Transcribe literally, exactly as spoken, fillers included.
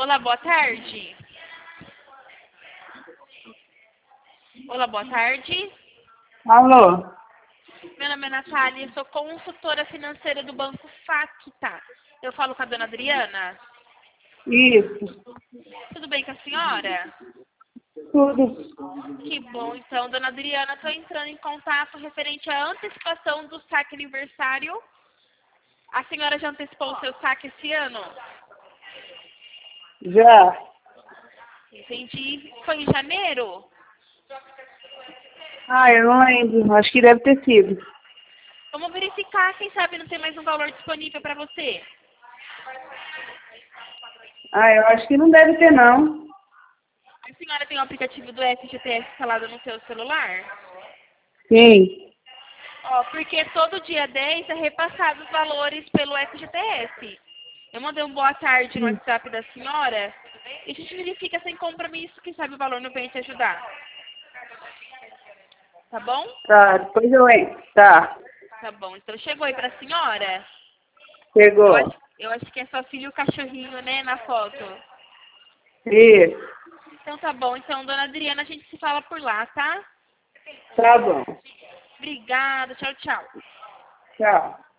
Olá, boa tarde. Olá, boa tarde. Alô? Meu nome é Natália, sou consultora financeira do Banco Facta. Eu falo com a dona Adriana. Isso. Tudo bem com a senhora? Tudo. Que bom, então, dona Adriana, estou entrando em contato referente à antecipação do saque aniversário. A senhora já antecipou o seu saque esse ano? Já. Entendi. Foi em janeiro? Ah, eu não lembro. Acho que deve ter sido. Vamos verificar, quem sabe não tem mais um valor disponível para você. Ah, eu acho que não deve ter, não. A senhora tem o aplicativo do F G T S instalado no seu celular? Sim. Ó, porque todo dia dez é repassado os valores pelo F G T S. Eu mandei um boa tarde no WhatsApp da senhora e a gente verifica sem compromisso, quem sabe o valor não vem te ajudar. Tá bom? Tá, depois eu entro. Tá. Tá bom. Então chegou aí pra senhora? Eu Chegou. acho, eu acho que é sua filha e o cachorrinho, né, na foto. Isso. Então tá bom. Então, dona Adriana, a gente se fala por lá, tá? Tá bom. Obrigada. Tchau, tchau. Tchau.